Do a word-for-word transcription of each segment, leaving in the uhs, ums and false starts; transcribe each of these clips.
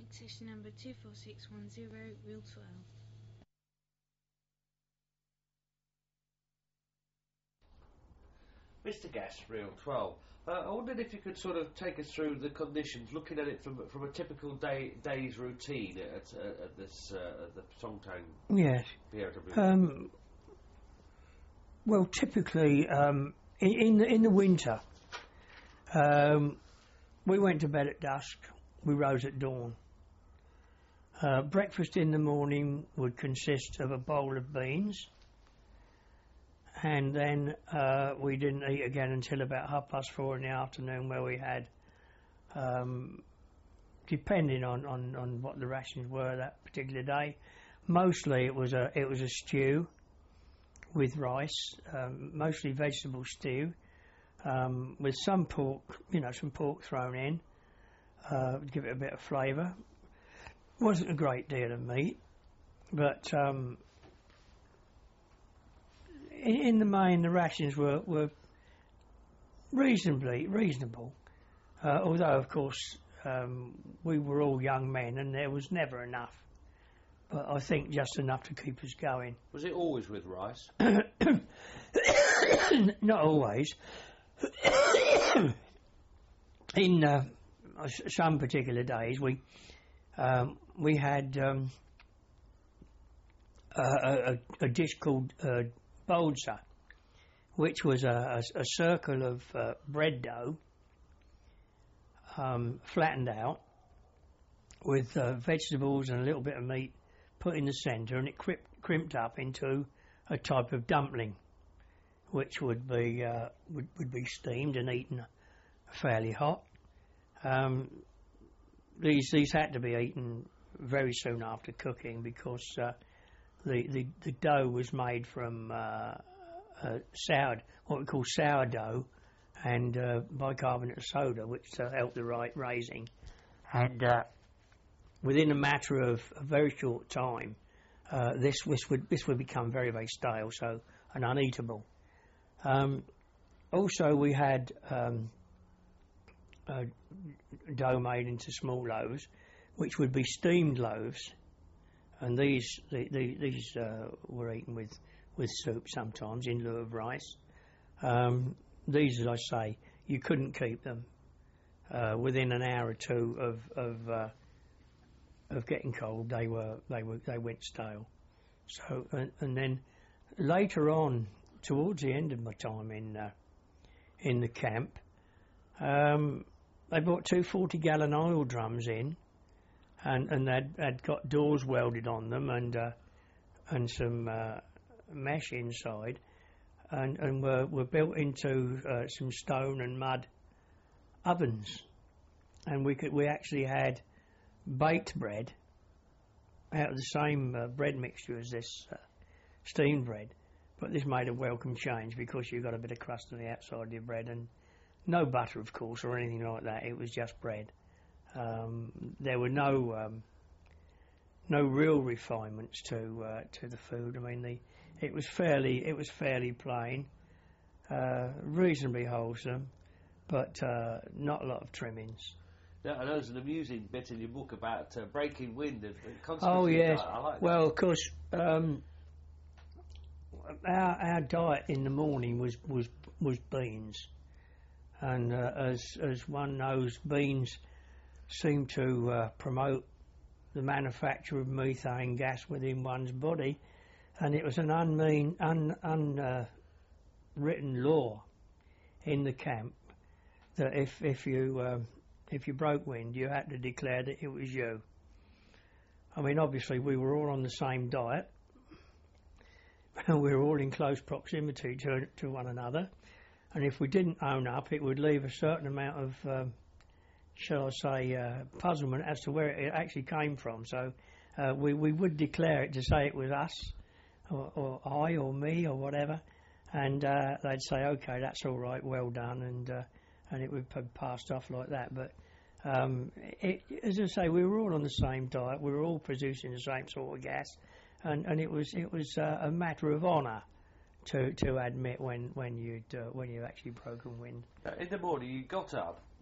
section number two four six one zero, rule twelve. Mister Gas, Reel twelve. Uh, I wondered if you could sort of take us through the conditions, looking at it from from a typical day day's routine at, uh, at this uh, at the Songtang. Yes. B O W. Um, well, typically um, in, in the in the winter, um, we went to bed at dusk. We rose at dawn. Uh, breakfast in the morning would consist of a bowl of beans. And then uh, we didn't eat again until about half past four in the afternoon, where we had, um, depending on, on, on what the rations were that particular day, mostly it was a it was a stew with rice, um, mostly vegetable stew, um, with some pork, you know, some pork thrown in, uh, give it a bit of flavour. Wasn't a great deal of meat, but. Um, In, in the main, the rations were, were reasonably reasonable, uh, although of course um, we were all young men and there was never enough. But I think just enough to keep us going. Was it always with rice? Not always. In uh, some particular days, we um, we had um, a, a, a dish called. Uh, Bolza, which was a, a, a circle of uh, bread dough, um, flattened out, with uh, vegetables and a little bit of meat put in the centre, and it crimp, crimped up into a type of dumpling, which would be uh, would, would be steamed and eaten fairly hot. Um, these these had to be eaten very soon after cooking because. Uh, The, the, the dough was made from uh, uh, sour, what we call sourdough, and uh, bicarbonate of soda, which uh, helped the right raising. And uh, within a matter of a very short time, uh, this, this would this would become very very stale, so and uneatable. Um, also, we had um, uh, dough made into small loaves, which would be steamed loaves. And these the, the, these uh, were eaten with, with soup sometimes in lieu of rice. Um, these, as I say, you couldn't keep them uh, within an hour or two of of, uh, of getting cold. They were they were they went stale. So and, and then later on, towards the end of my time in uh, in the camp, um, they brought two forty gallon oil drums in. And and they'd, they'd got doors welded on them and uh, and some uh, mesh inside, and and were were built into uh, some stone and mud ovens, and we could we actually had baked bread out of the same uh, bread mixture as this uh, steamed bread, but this made a welcome change because you got a bit of crust on the outside of your bread and no butter, of course, or anything like that. It was just bread. Um, there were no um, no real refinements to uh, to the food. I mean, the it was fairly it was fairly plain, uh, reasonably wholesome, but uh, not a lot of trimmings. Yeah, and there's an amusing bit in your book about uh, breaking wind and, and oh yes, I like that. Well, of course, um, our our diet in the morning was was was beans, and uh, as as one knows, beans seem to uh, promote the manufacture of methane gas within one's body, and it was an unmean, un, unwritten uh, law in the camp that if if you uh, if you broke wind, you had to declare that it was you. I mean, obviously, we were all on the same diet. We were all in close proximity to to one another, and if we didn't own up, it would leave a certain amount of um, shall I say, uh, puzzlement as to where it actually came from. So uh, we, we would declare it to say it was us, or, or I, or me, or whatever, and uh, they'd say, okay, that's all right, well done, and uh, and it would be passed off like that. But um, it, as I say, we were all on the same diet, we were all producing the same sort of gas, and, and it was it was uh, a matter of honour to to admit when when you'd uh, when you actually broken wind. Uh, in the morning, you got up.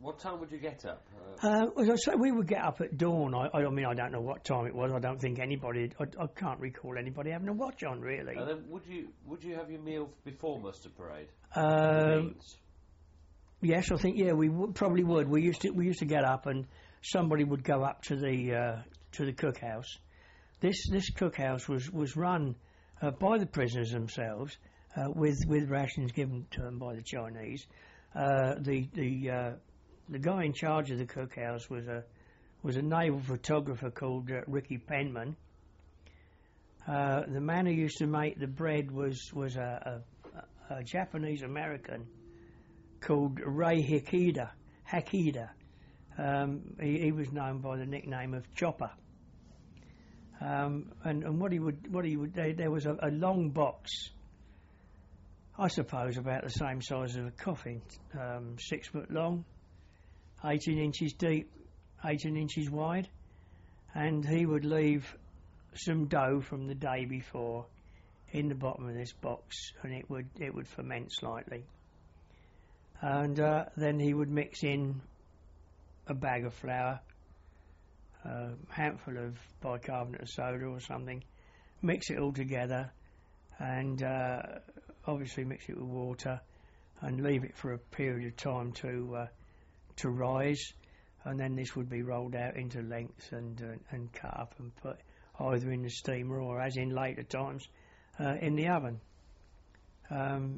what time would you get up? Uh, uh, as I say, we would get up at dawn. I, I mean, I don't know what time it was. I don't think anybody. I, I can't recall anybody having a watch on, really. And then would you would you have your meal before muster parade? Um, Beans. yes, I think yeah, we would, probably would. We used to we used to get up and somebody would go up to the uh, to the cookhouse. This this cookhouse was was run uh, by the prisoners themselves, uh, with with rations given to them by the Chinese. Uh, the the uh, the guy in charge of the cookhouse was a was a naval photographer called uh, Ricky Penman. Uh, the man who used to make the bread was was a, a, a Japanese American called Ray Hikida. Hakida. Um, he, he was known by the nickname of Chopper. Um, and, and what he would what he would there, there was a, a long box, I suppose about the same size as a coffin, um, six foot long, eighteen inches deep, eighteen inches wide, and he would leave some dough from the day before in the bottom of this box, and it would it would ferment slightly, and uh, then he would mix in a bag of flour, a handful of bicarbonate of soda or something, mix it all together, and uh, obviously mix it with water, and leave it for a period of time to uh, to rise, and then this would be rolled out into lengths and uh, and cut up and put either in the steamer or, as in later times, uh, in the oven. Um,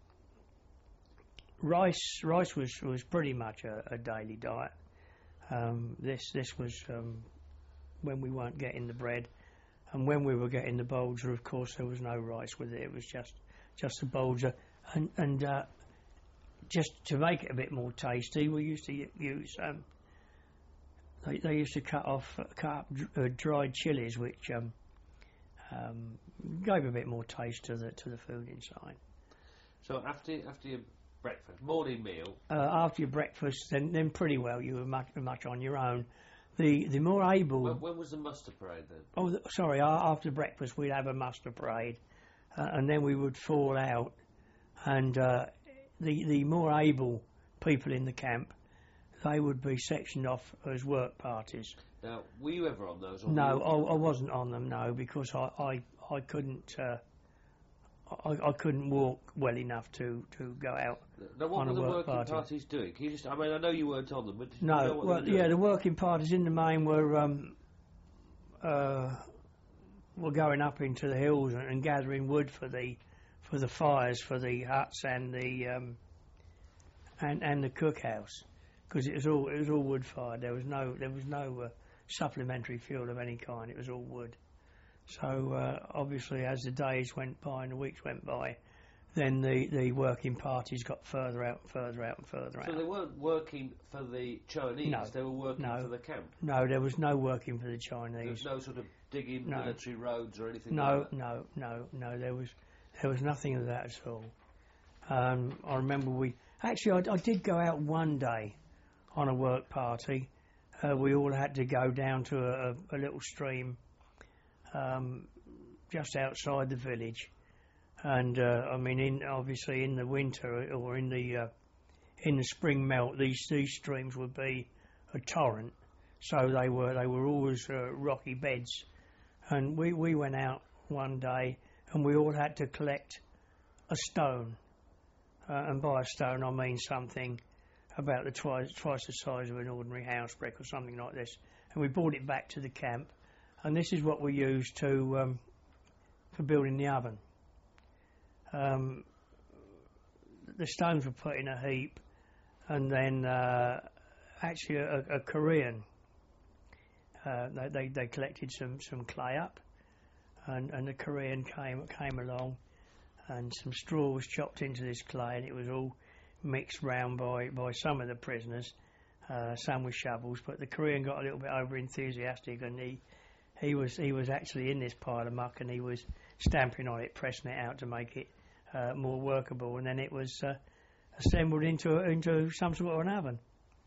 rice rice was was pretty much a, a daily diet. Um, this this was um, when we weren't getting the bread, and when we were getting the bolger, of course, there was no rice with it. It was just just a bolger, and and uh, just to make it a bit more tasty, we used to use um, they, they used to cut off cut up uh, dried chilies, which um, um, gave a bit more taste to the to the food inside. So after after your breakfast, morning meal. Uh, after your breakfast, then then pretty well you were much much on your own. The the more able. When, when was the muster parade then? Oh, th- sorry. Uh, after breakfast, we'd have a muster parade, uh, and then we would fall out, and uh, the the more able people in the camp, they would be sectioned off as work parties. Now, were you ever on those? Or No, I, I wasn't on them. No, because I I, I couldn't. Uh, I, I couldn't walk well enough to, to go out. Now, what on were a the work working party. parties doing? Can you just? I mean, I know you weren't on them, but did No, you know what well, they were yeah, doing? the working parties in the main were um, uh, were going up into the hills and, and gathering wood for the for the fires for the huts and the um, and and the cookhouse, because it was all it was all wood fired. There was no there was no uh, supplementary fuel of any kind. It was all wood. So uh, obviously, as the days went by and the weeks went by, then the, the working parties got further out and further out and further out. So they weren't working for the Chinese, No. they were working No. for the camp. No, there was no working for the There Chinese. was no sort of digging No. military roads or anything No, like that. no, no, no. There was there was nothing of that at all. Um, I remember we actually I, I did go out one day on a work party. Uh, we all had to go down to a, a, a little stream um, just outside the village, and uh, I mean, in obviously in the winter or in the uh, in the spring melt, these these streams would be a torrent. So they were they were always uh, rocky beds, and we, we went out one day and we all had to collect a stone, uh, and by a stone I mean something about the twice twice the size of an ordinary house brick or something like this, and we brought it back to the camp, and this is what we used to um, for building the oven. Um, the stones were put in a heap, and then uh, actually a, a Korean. Uh, they, they they collected some, some clay up, and, and the Korean came came along, and some straw was chopped into this clay, and it was all mixed round by, by some of the prisoners, uh, some with shovels. But the Korean got a little bit over enthusiastic, and he he was he was actually in this pile of muck, and he was stamping on it, pressing it out to make it uh, more workable, and then it was uh, assembled into into some sort of an oven.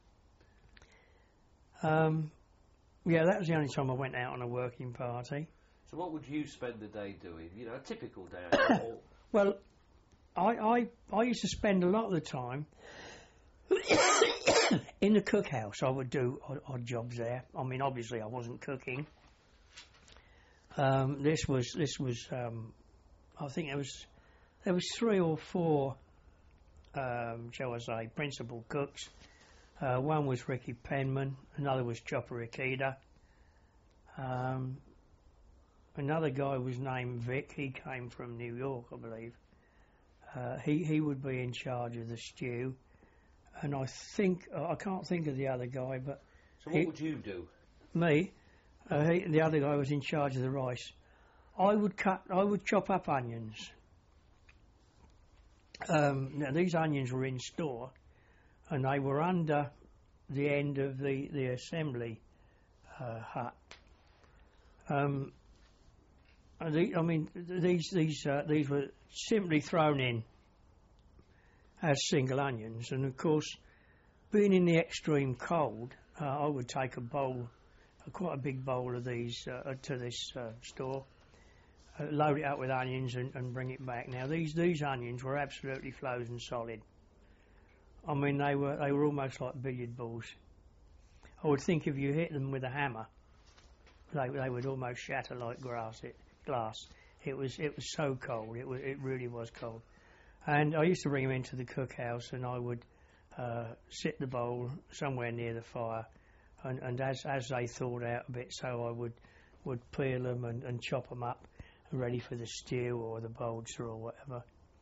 Um. Yeah, that was the only time I went out on a working party. So what would you spend the day doing? You know, a typical day. Or Well, I, I I used to spend a lot of the time in the cookhouse, I would do odd, odd jobs there. I mean, obviously, I wasn't cooking. Um, this was this was. Um, I think there was there was three or four, um, shall I say, principal cooks. Uh, one was Ricky Penman, another was Chopper Ikeda. Um, another guy was named Vic. He came from New York, I believe. Uh, he he would be in charge of the stew, and I think I can't think of the other guy, but So what he, would you do? me, uh, he, the other guy was in charge of the rice. I would cut, I would chop up onions. Um, now these onions were in store, and they were under the end of the the assembly uh, hut. Um, and the, I mean, these these uh, these were simply thrown in as single onions, and of course, being in the extreme cold, uh, I would take a bowl, uh, quite a big bowl of these uh, to this uh, store, uh, load it up with onions, and, and bring it back. Now these these onions were absolutely frozen solid. I mean, they were they were almost like billiard balls. I would think if you hit them with a hammer, they they would almost shatter like glass. It, glass. It was it was so cold. It was it really was cold. And I used to bring them into the cookhouse, and I would uh, sit the bowl somewhere near the fire, and, and as as they thawed out a bit, so I would would peel them and, and chop them up, ready for the stew or the bolster or whatever.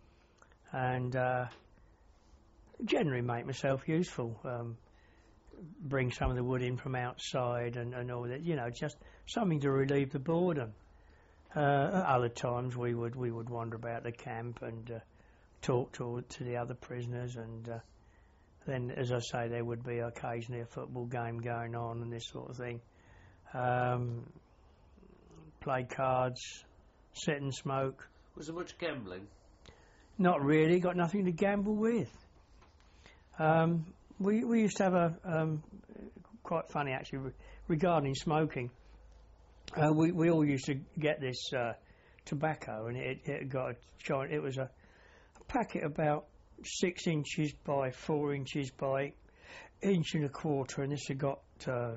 And uh, generally make myself useful. Um, bring some of the wood in from outside and, and all that, you know, just something to relieve the boredom. Uh, at other times we would we would wander about the camp and uh, talk to to the other prisoners, and uh, then, as I say, there would be occasionally a football game going on and this sort of thing. Um, play cards, sit and smoke. Was there much gambling? Not really. Got nothing to gamble with. Um, we we used to have a um, quite funny actually re- regarding smoking. Uh, we we all used to get this uh, tobacco, and it it got a giant. It was a, a packet about six inches by four inches by inch and a quarter, and this had got uh,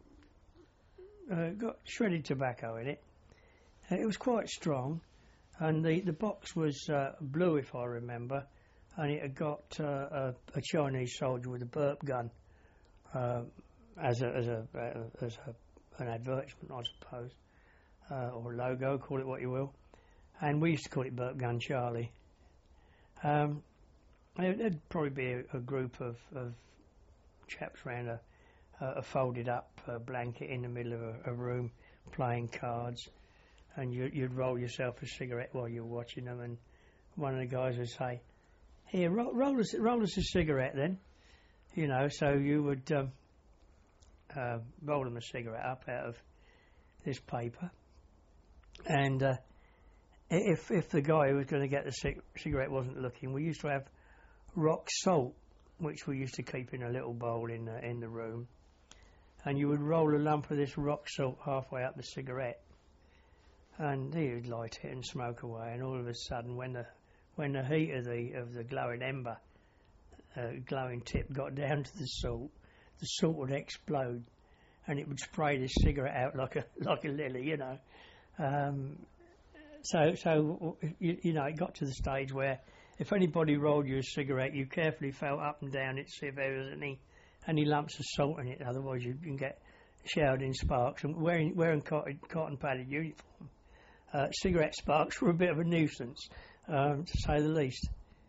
uh, got shredded tobacco in it. Uh, it was quite strong, and the the box was uh, blue, if I remember, and it had got uh, a, a Chinese soldier with a burp gun uh, as a as a uh, as a an advertisement, I suppose, uh, or a logo, call it what you will. And we used to call it Burp Gun Charlie. Um, there'd probably be a, a group of, of chaps round a, a folded up uh, blanket in the middle of a, a room playing cards, and you, you'd roll yourself a cigarette while you're watching them, and one of the guys would say, "Here, roll, roll, us, roll us a cigarette then." You know, so you would um, Uh, roll them a cigarette up out of this paper, and uh, if if the guy who was going to get the cig- cigarette wasn't looking, we used to have rock salt, which we used to keep in a little bowl in the, in the room, and you would roll a lump of this rock salt halfway up the cigarette, and you'd light it and smoke away, and all of a sudden, when the when the heat of the of the glowing ember, uh, glowing tip got down to the salt, the salt would explode, and it would spray this cigarette out like a like a lily, you know. Um, so so you, you know, it got to the stage where if anybody rolled you a cigarette, you carefully felt up and down it to see if there was any any lumps of salt in it. Otherwise, you can get showered in sparks. And wearing wearing cotton, cotton padded uniform, uh, cigarette sparks were a bit of a nuisance, um, to say the least.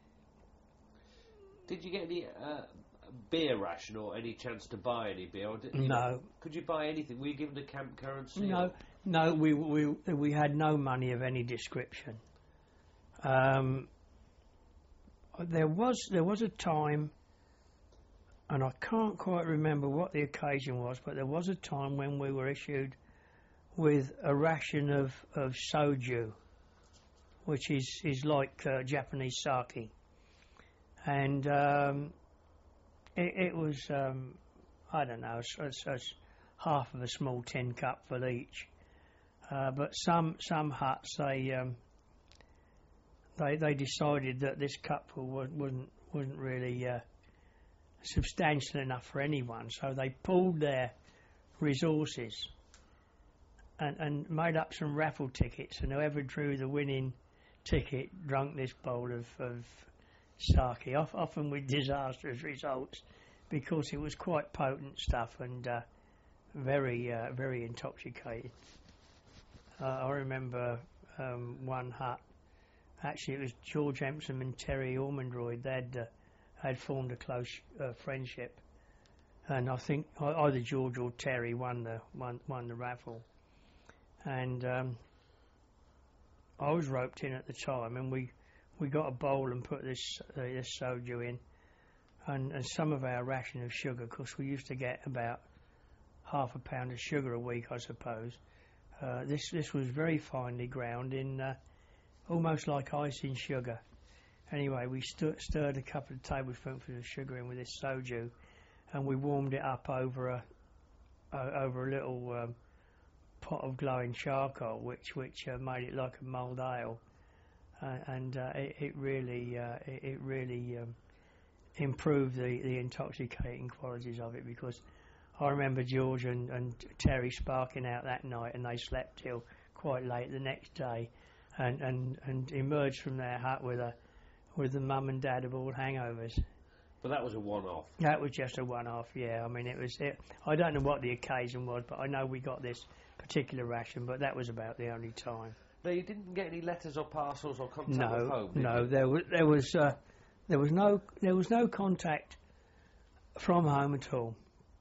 Did you get any uh, beer ration or any chance to buy any beer? Or did, you No. know, could you buy anything? Were you given a camp currency? No, or? no, we we we had no money of any description. Um, there was there was a time, and I can't quite remember what the occasion was, but there was a time when we were issued with a ration of, of soju, which is is like uh, Japanese sake, and um, it, it was um, I don't know, as, as half of a small tin cup for each. Uh, but some some huts they um, they they decided that this cupful wasn't wasn't really uh, substantial enough for anyone, so they pooled their resources and, and made up some raffle tickets, and whoever drew the winning ticket drank this bowl of, of sake, often with disastrous results, because it was quite potent stuff and uh, very, uh, very intoxicating. Uh, I remember um, one hut. Actually, it was George Empson and Terry Ormondroyd. They'd uh, had formed a close uh, friendship, and I think either George or Terry won the won, won the raffle. And um, I was roped in at the time, and we, we got a bowl and put this uh, this soju in, and, and some of our ration of sugar, because we used to get about half a pound of sugar a week, I suppose. Uh, this this was very finely ground in, uh, almost like ice in sugar. Anyway, we stu- stirred a couple of tablespoons of sugar in with this soju, and we warmed it up over a uh, over a little um, pot of glowing charcoal, which which uh, made it like a mulled ale, uh, and uh, it, it really uh, it, it really um, improved the, the intoxicating qualities of it, because I remember George and, and Terry sparking out that night, and they slept till quite late the next day, and, and, and emerged from their hut with a with the mum and dad of all hangovers. But that was a one-off. That was just a one-off, yeah. I mean, it was. It, I don't know what the occasion was, but I know we got this particular ration, but that was about the only time. No, you didn't get any letters or parcels or contact no, with home, did no, you? there was there was uh, there was no there was no contact from home at all.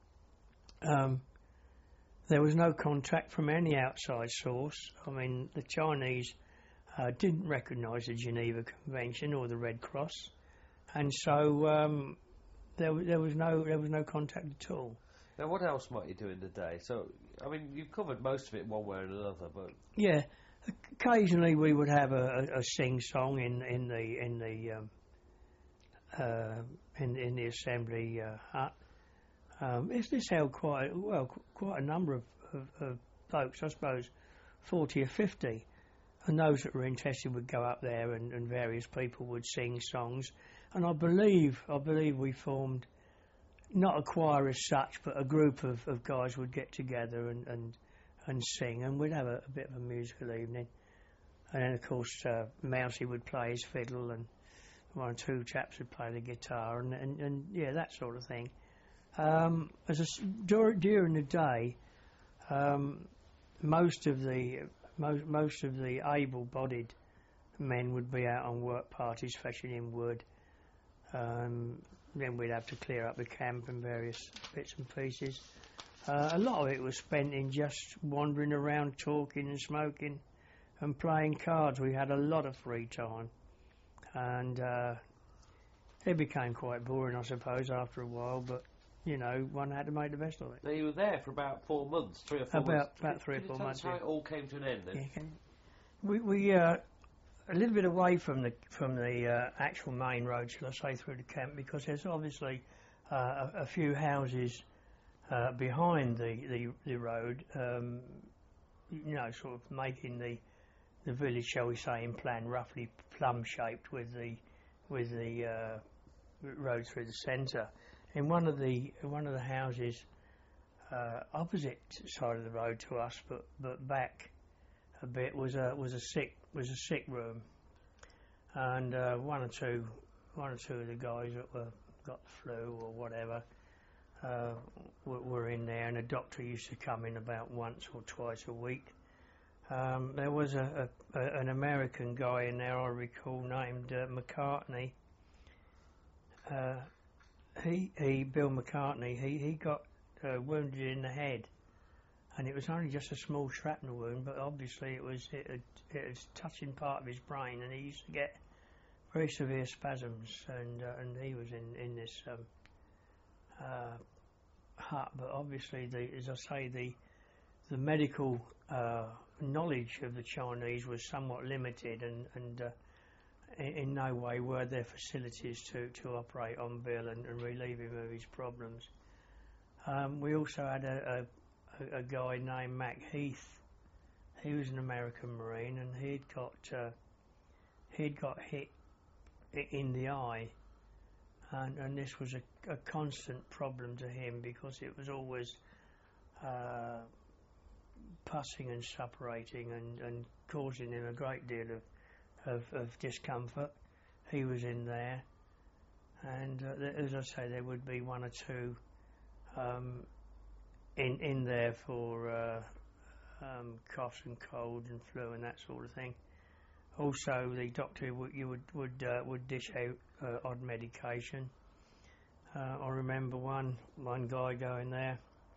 Um, there was no contact from any outside source. I mean, the Chinese uh, didn't recognise the Geneva Convention or the Red Cross, and so um, there, there was no there was no contact at all. Now, what else might you do in the day? So, I mean, you've covered most of it one way or another, but yeah, occasionally we would have a, a, a sing song in in the in the um, uh, in in the assembly uh, hut. Um, this, this held quite well, qu- quite a number of, of, of folks, I suppose, forty or fifty, and those that were interested would go up there, and, and various people would sing songs. And I believe, I believe we formed not a choir as such, but a group of, of guys would get together and, and, and sing, and we'd have a, a bit of a musical evening. And then, of course, uh, Mousy would play his fiddle, and one or two chaps would play the guitar, and, and, and yeah, that sort of thing. Um, as a, dur- during the day, um, most of the most, most of the able-bodied men would be out on work parties fetching in wood. Um, then we'd have to clear up the camp and various bits and pieces. Uh, a lot of it was spent in just wandering around, talking and smoking and playing cards. We had a lot of free time, and uh, it became quite boring, I suppose, after a while. But you know, one had to make the best of it. now you were there for about four months, three or four About- months. about Can- three or can you four tell months, us how yeah. it all came to an end then? Yeah, can- we we uh, a little bit away from the from the uh, actual main road, shall I say, through the camp, because there's obviously uh, a, a few houses uh, behind the the, the road, um, you know, sort of making the the village, shall we say, in plan roughly plum shaped, with the with the uh, road through the centre. In one of the one of the houses uh, opposite side of the road to us, but but back a bit, was a was a sick was a sick room, and uh, one or two one or two of the guys that were got the flu or whatever uh, were, were in there, and a doctor used to come in about once or twice a week. Um, there was a, a, a an American guy in there, I recall, named uh, McCartney. Uh, he he Bill McCartney. He he got uh, wounded in the head. And it was only just a small shrapnel wound, but obviously it was it, had, it was touching part of his brain, and he used to get very severe spasms, and uh, and he was in in this um, uh, hut. But obviously, the, as I say, the the medical uh, knowledge of the Chinese was somewhat limited, and and uh, in, in no way were there facilities to, to operate on Bill and, and relieve him of his problems. Um, we also had a, a a guy named Mac Heath. He was an American Marine, and he'd got uh, he'd got hit in the eye, and, and this was a, a constant problem to him because it was always uh, pussing and suppurating and, and causing him a great deal of, of, of discomfort. He was in there, and uh, th- as I say, there would be one or two um, in in there for uh, um, coughs and cold and flu and that sort of thing. Also, the doctor would you would would uh, would dish out uh, odd medication. Uh, I remember one one guy going there,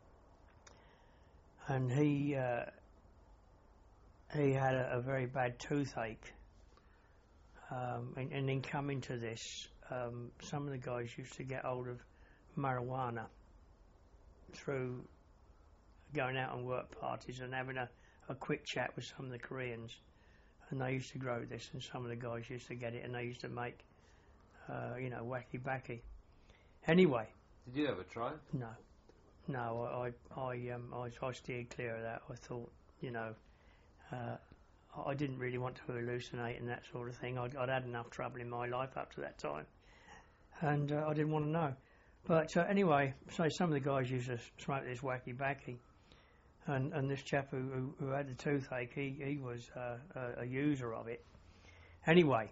and he uh, he had a, a very bad toothache. Um, and, and in coming to this, um, some of the guys used to get hold of marijuana through going out on work parties and having a, a quick chat with some of the Koreans. And they used to grow this, and some of the guys used to get it, and they used to make, uh, you know, wacky backy. Anyway. Did you ever try? No. No, I, I, I, um, I, I steered clear of that. I thought, you know, uh, I didn't really want to hallucinate and that sort of thing. I'd, I'd had enough trouble in my life up to that time, and uh, I didn't want to know. But uh, anyway, so some of the guys used to smoke this wacky backy, and, and this chap who, who, who had the toothache, he, he was uh, a, a user of it. Anyway,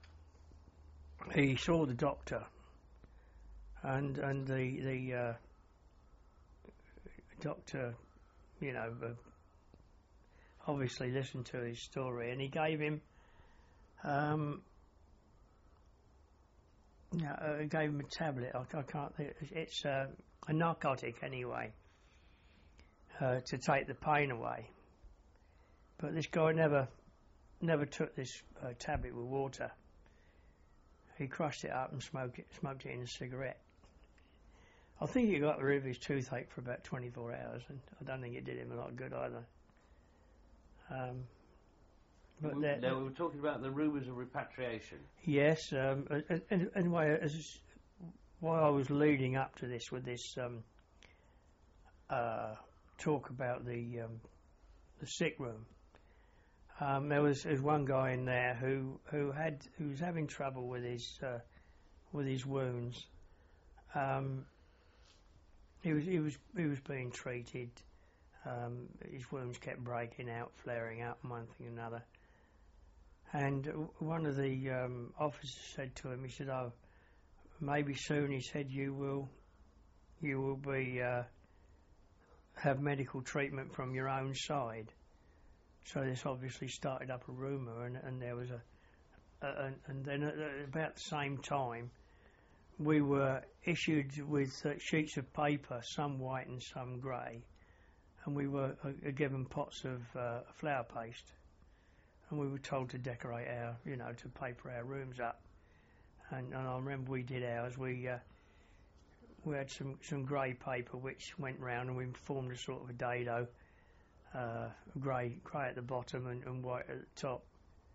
he saw the doctor, and and the the uh, doctor, you know, uh, obviously listened to his story, and he gave him, um, you know, uh, gave him a tablet. I, I can't. It's uh, a narcotic anyway, uh, to take the pain away. But this guy never, never took this uh, tablet with water. He crushed it up and smoked it, smoked it in a cigarette. I think he got rid of his toothache for about twenty-four hours, and I don't think it did him a lot of good either. Um, but we, that, now we were talking about the rumours of repatriation. Yes. Um, and, anyway, as, while I was leading up to this with this um, uh, talk about the um, the sick room, um, there was, there was one guy in there who who had who was having trouble with his uh, with his wounds. Um, he was he was he was being treated. Um, his wounds kept breaking out, flaring up, and one thing and another. And one of the um, officers said to him, he said, "Oh, maybe soon," he said, "you will, you will be uh, have medical treatment from your own side." So this obviously started up a rumour, and, and there was a, a and, and then at about the same time, we were issued with uh, sheets of paper, some white and some grey. And we were uh, given pots of uh, flour paste, and we were told to decorate our, you know, to paper our rooms up. And, and I remember we did ours. We uh, we had some, some grey paper which went round, and we formed a sort of a dado, uh, grey grey at the bottom and, and white at the top.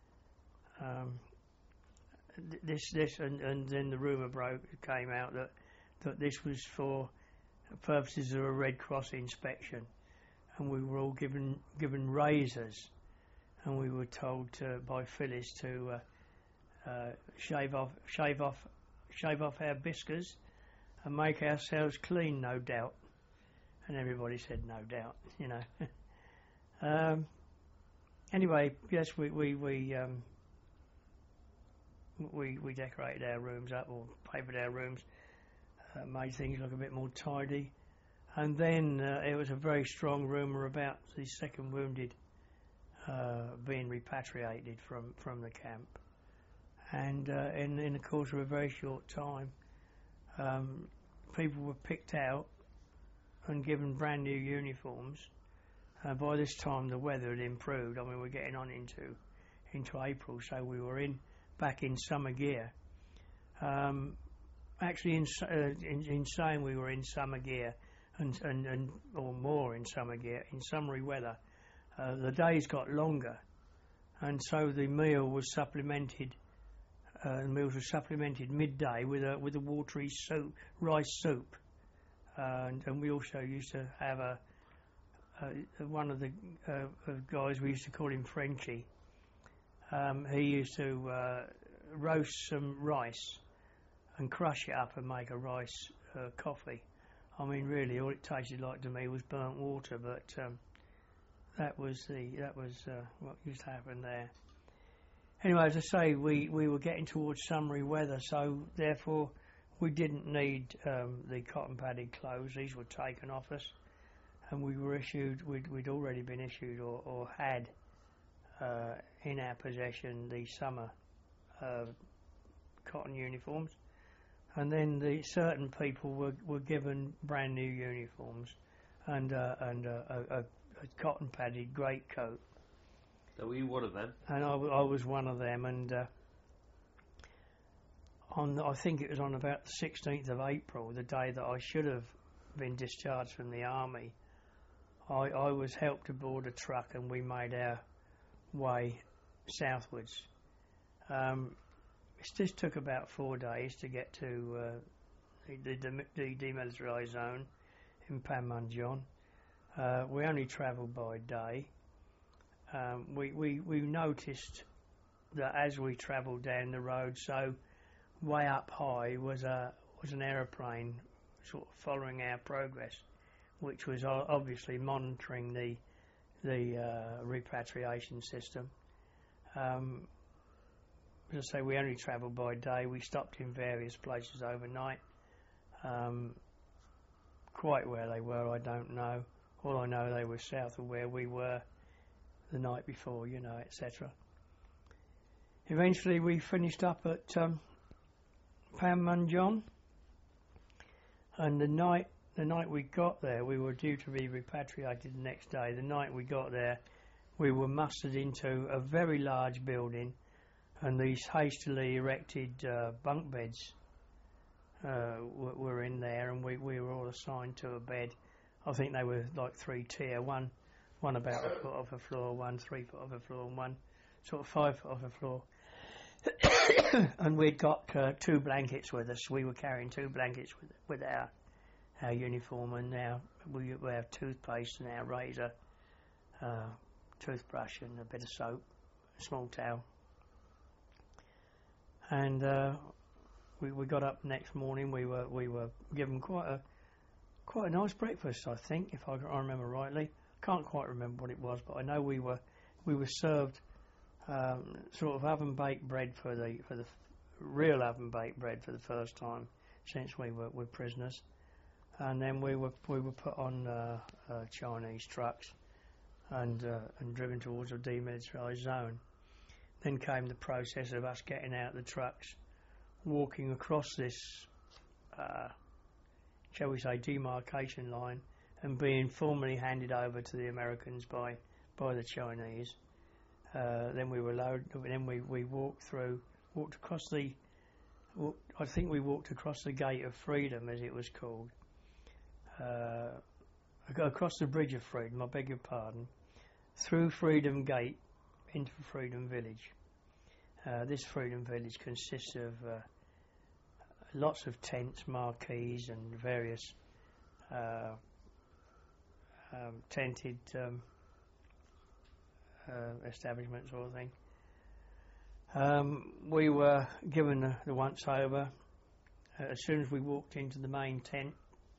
Um, th- this this and, and then the rumour broke came out that that this was for purposes of a Red Cross inspection. And we were all given given razors, and we were told to, by Phyllis to uh, uh, shave off shave off shave off our whiskers and make ourselves clean, no doubt. And everybody said no doubt, you know. um, anyway, yes, we we we, um, we we decorated our rooms up, or papered our rooms, uh, made things look a bit more tidy. And then uh, it was a very strong rumour about the second wounded uh, being repatriated from, from the camp. And uh, in, in the course of a very short time, um, people were picked out and given brand new uniforms. Uh, by this time the weather had improved. I mean, we're getting on into into April, so we were in back in summer gear. Um, actually, in, uh, in, in saying we were in summer gear, And, and, and or more in summer gear, in summery weather, uh, the days got longer, and so the meal was supplemented. Uh, the meals were supplemented midday with a with a watery soup, rice soup, uh, and, and we also used to have a, a one of the uh, guys, we used to call him Frenchy. Um, he used to uh, roast some rice and crush it up and make a rice uh, coffee. I mean, really, all it tasted like to me was burnt water, but um, that was the that was uh, what used to happen there. Anyway, as I say, we, we were getting towards summery weather, so therefore we didn't need um, the cotton padded clothes. These were taken off us, and we were issued. We'd, we'd already been issued or, or had uh, in our possession the summer uh, cotton uniforms, and then the certain people were, were given brand new uniforms and uh, and uh, a, a, a cotton padded greatcoat. So were you one of them? And I, w- I was one of them, and uh, on I think it was on about the sixteenth of April, the day that I should have been discharged from the army, I, I was helped aboard a truck and we made our way southwards. Um, it just took about four days to get to uh, the, the, the demilitarised zone in Panmunjom. Uh, we only travelled by day. Um, we, we, we noticed that as we travelled down the road, so way up high was a was an aeroplane sort of following our progress, which was o- obviously monitoring the the uh, repatriation system. Um, as I say, we only travelled by day. We stopped in various places overnight. Um, quite where they were, I don't know. All I know, they were south of where we were the night before, you know, et cetera. Eventually, we finished up at um, Panmunjom, and the night the night we got there, we were due to be repatriated the next day. The night we got there, we were mustered into a very large building, and these hastily erected uh, bunk beds uh, w- were in there, and we, we were all assigned to a bed. I think they were like three tier, one one about a foot off the floor, one three foot off the floor, and one sort of five foot off the floor. And we'd got uh, two blankets with us. We were carrying two blankets with with our our uniform, and now we, we have toothpaste and our razor, uh, toothbrush and a bit of soap, a small towel. And uh, we we got up next morning. We were we were given quite a quite a nice breakfast, I think, if I, I remember rightly. Can't quite remember what it was, but I know we were we were served um, sort of oven baked bread for the for the f- real oven baked bread for the first time since we were, were prisoners, and then we were we were put on uh, uh, Chinese trucks and uh, and driven towards a demilitarised zone. Then came the process of us getting out the trucks, walking across this, uh, shall we say, demarcation line, and being formally handed over to the Americans by by the Chinese. Uh, then we were loaded. Then we, we walked through, walked across the. Walked, I think we walked across the Gate of Freedom, as it was called. Uh, across the Bridge of Freedom. I beg your pardon. Through Freedom Gate into Freedom Village. Uh, this Freedom Village consists of uh, lots of tents, marquees, and various uh, um, tented um, uh, establishments, sort of thing. Um, we were given the, the once over. Uh, as soon as we walked into the main tent,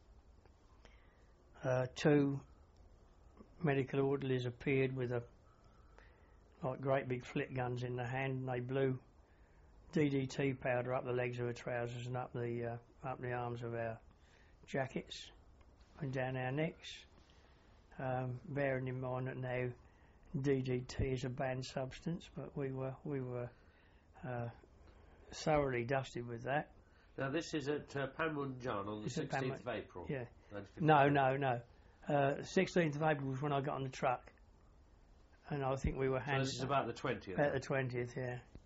uh, two medical orderlies appeared with a like great big flit guns in their hand, and they blew D D T powder up the legs of our trousers and up the uh, up the arms of our jackets and down our necks. Um, bearing in mind that now D D T is a banned substance, but we were we were uh, thoroughly dusted with that. Now this is at uh, Panmunjom on the It's at sixteenth Panmun- of April. Yeah. nineteen No, fifty-two. no, no. Uh, sixteenth of April was when I got on the truck, and I think we were So handed this is about the twentieth. at the twentieth. Yeah.